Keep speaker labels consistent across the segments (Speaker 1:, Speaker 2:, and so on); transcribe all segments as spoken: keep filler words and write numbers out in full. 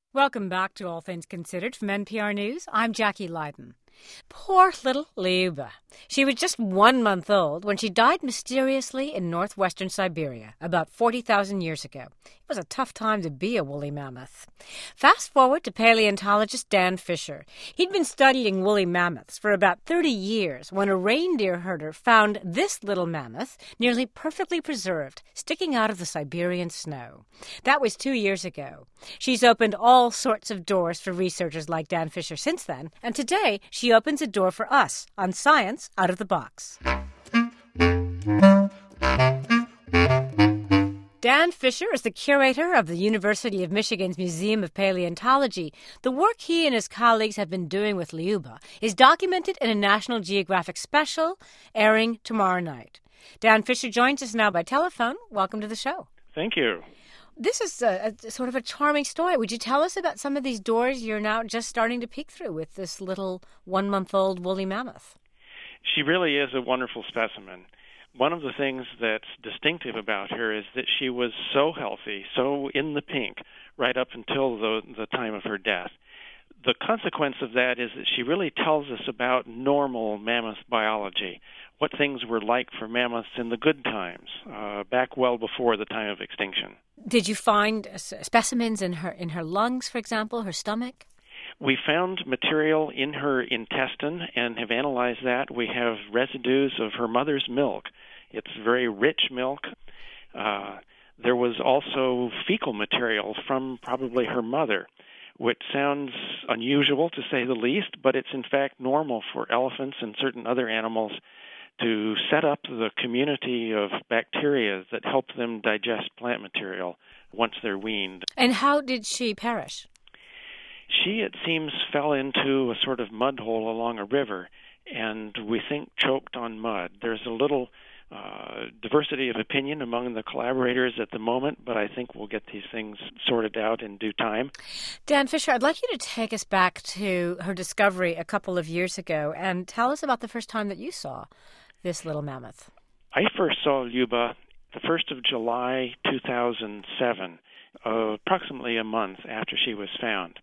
Speaker 1: Welcome back to All Things Considered from N P R News. I'm Jackie Leiden. Poor little Lyuba. She was just one month old when she died mysteriously in northwestern Siberia about forty thousand years ago. It was a tough time to be a woolly mammoth. Fast forward to paleontologist Dan Fisher. He'd been studying woolly mammoths for about thirty years when a reindeer herder found this little mammoth nearly perfectly preserved, sticking out of the Siberian snow. That was two years ago. She's opened all sorts of doors for researchers like Dan Fisher since then, and today she opens a door for us on Science Out of the Box. Dan Fisher is the curator of the University of Michigan's Museum of Paleontology. The work he and his colleagues have been doing with Lyuba is documented in a National Geographic special airing tomorrow night. Dan Fisher joins us now by telephone. Welcome to the show.
Speaker 2: Thank you.
Speaker 1: This is a, a sort of a charming story. Would you tell us about some of these doors you're now just starting to peek through with this little one-month-old woolly mammoth?
Speaker 2: She really is a wonderful specimen. One of the things that's distinctive about her is that she was so healthy, so in the pink, right up until the, the time of her death. The consequence of that is that she really tells us about normal mammoth biology, what things were like for mammoths in the good times, uh, back well before the time of extinction.
Speaker 1: Did you find specimens in her in her lungs, for example, her stomach?
Speaker 2: We found material in her intestine and have analyzed that. We have residues of her mother's milk. It's very rich milk. Uh, there was also fecal material from probably her mother, which sounds unusual to say the least, but it's in fact normal for elephants and certain other animals to set up the community of bacteria that help them digest plant material once they're weaned.
Speaker 1: And how did she perish?
Speaker 2: She, it seems, fell into a sort of mud hole along a river, and we think choked on mud. There's a little uh, diversity of opinion among the collaborators at the moment, but I think we'll get these things sorted out in due time.
Speaker 1: Dan Fisher, I'd like you to take us back to her discovery a couple of years ago and tell us about the first time that you saw this little mammoth.
Speaker 2: I first saw Lyuba the first of July two thousand seven, uh, approximately a month after she was found.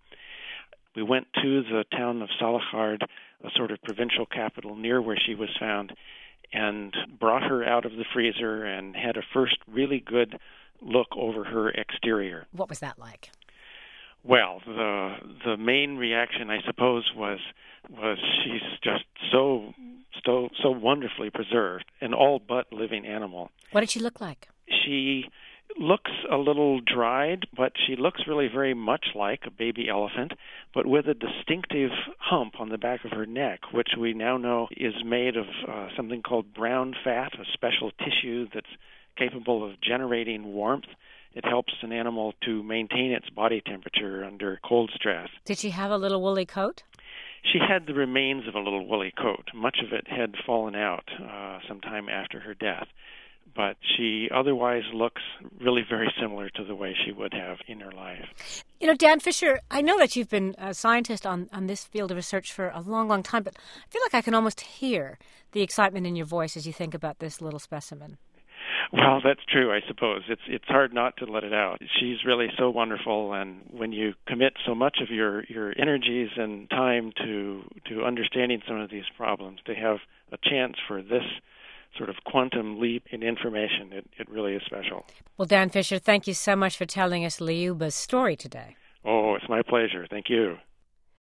Speaker 2: We went to the town of Salahard, a sort of provincial capital near where she was found, and brought her out of the freezer and had a first really good look over her exterior.
Speaker 1: What was that like?
Speaker 2: Well, the the main reaction, I suppose, was was she's just so so so wonderfully preserved, an all but living animal.
Speaker 1: What did she look like?
Speaker 2: She looks a little dried, but she looks really very much like a baby elephant, but with a distinctive hump on the back of her neck, which we now know is made of uh, something called brown fat, a special tissue that's capable of generating warmth. It helps an animal to maintain its body temperature under cold stress.
Speaker 1: Did she have a little woolly coat?
Speaker 2: She had the remains of a little woolly coat. Much of it had fallen out uh, sometime after her death. But she otherwise looks really very similar to the way she would have in her life.
Speaker 1: You know, Dan Fisher, I know that you've been a scientist on, on this field of research for a long, long time, but I feel like I can almost hear the excitement in your voice as you think about this little specimen.
Speaker 2: Well, that's true, I suppose. It's it's hard not to let it out. She's really so wonderful, and when you commit so much of your, your energies and time to to understanding some of these problems, to have a chance for this sort of quantum leap in information, it, it really is special.
Speaker 1: Well, Dan Fisher, thank you so much for telling us Lyuba's story today.
Speaker 2: Oh, it's my pleasure. Thank you.